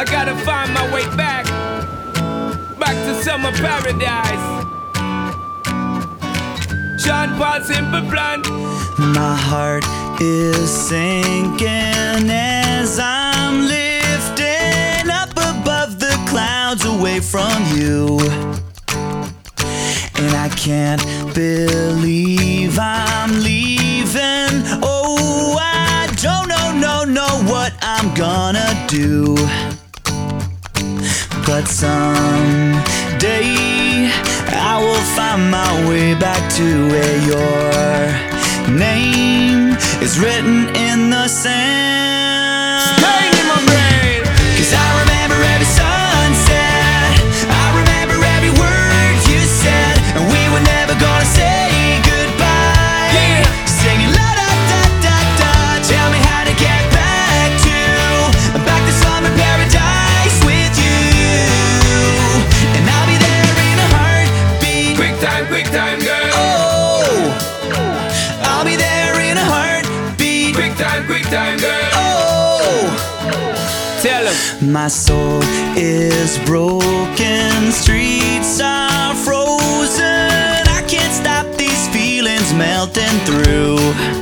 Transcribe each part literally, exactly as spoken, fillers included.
I gotta find my way back, back to summer paradise. Sean Paul, Simple Plan. My heart is sinking as I'm lifting up above the clouds away from you. And I can't believe I'm leaving. Oh, I don't know, no, know what I'm gonna do. But someday I will find my way back to where your name is written in the sand. Staying in my brain. Cause I remember every sunset, I remember every word you said, and we were never gonna say goodbye. Yeah. Singing la da da da da. Tell me how to get back to back to summer paradise with you, and I'll be there in a heartbeat. Quick time, quick time, girl. Oh, I'll be there in a heartbeat. Quick time, quick time, girl. Oh, Tell him. my soul is broken, streets are frozen. I can't stop these feelings melting through.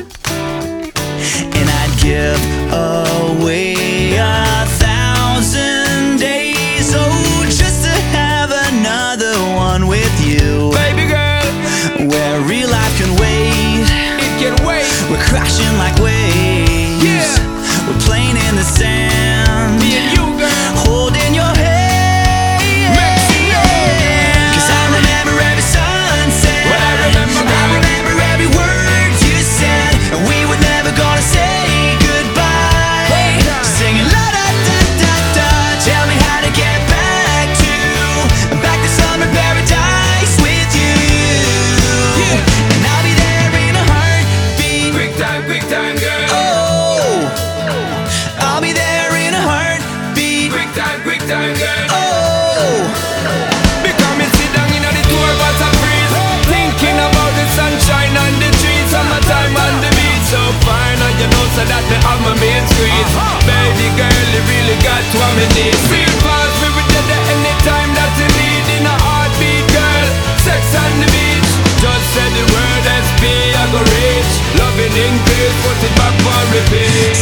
And I'd give away a thousand days, oh, just to have another one with you, Baby girl, where real life can wait. it can wait. We're crashing like waves. Yeah. We're playing in the sand. Me and you, girl. Holding your hand. Cause I remember every sunset. Well, I remember, I girl. remember every word you said, and we were never gonna say goodbye. Hold on. Singing la da da da da. Tell me how to get back to back to summer paradise with you. Yeah. And I'll be there in a heartbeat. Quick time, quick time, girl. Oh, I'll be there in a heartbeat. Quick time, quick time, girl. Oh, Because me sit down in the tour bus and freeze, thinking about the sunshine and the trees, summertime on the beach. So fine, and you know so that me have my main squeeze. Baby girl, you really got what me need. Real fast, we will get there anytime that you need. In a heartbeat, girl, sex on the beach. Just say the word S P, I go reach. Loving increase, put it back for repeat.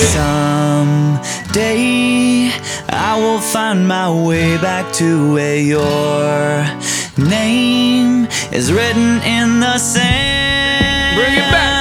someday I will find my way back to where your name is written in the sand. Bring it back.